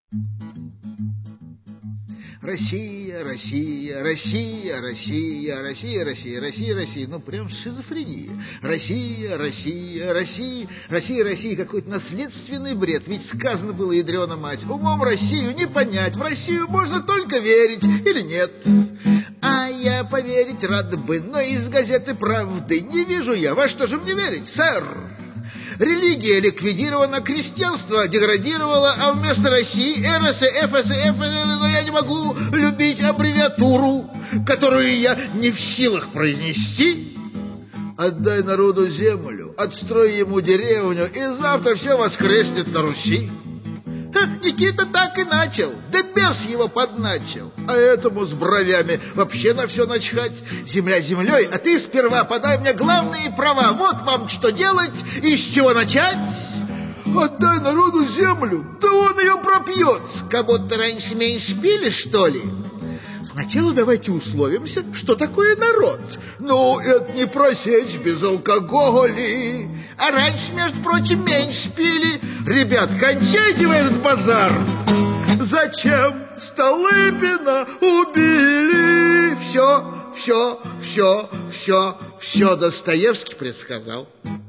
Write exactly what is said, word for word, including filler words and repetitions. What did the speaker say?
Россия, Россия, Россия, Россия, Россия, Россия, Россия, Россия. Ну, прям шизофрения. Россия, Россия, Россия, Россия, Россия. Какой-то наследственный бред. Ведь сказано было, ядрёна мать, умом Россию не понять. В Россию можно только верить или нет. А я поверить рад бы, но из газеты «Правды» не вижу я. Во что же мне верить, сэр? Религия ликвидирована, крестьянство деградировало, а вместо России РСФ, СФ, но я не могу любить аббревиатуру, которую я не в силах произнести. Отдай народу землю, отстрой ему деревню, и завтра все воскреснет на Руси. Ха, Никита так и начал, да бес его подначил. А этому с бровями вообще на все начхать. Земля землей, а ты сперва подай мне главные права. Вот вам что делать и с чего начать. Отдай народу землю, да он ее пропьет. Как будто раньше меньше пили, что ли? Сначала давайте условимся, что такое народ. Ну, это не просечь без алкоголя. А раньше, между прочим, меньше пили. Ребят, кончайте вы этот базар. Зачем Столыпина убили? Все, все, все, все, все Достоевский предсказал.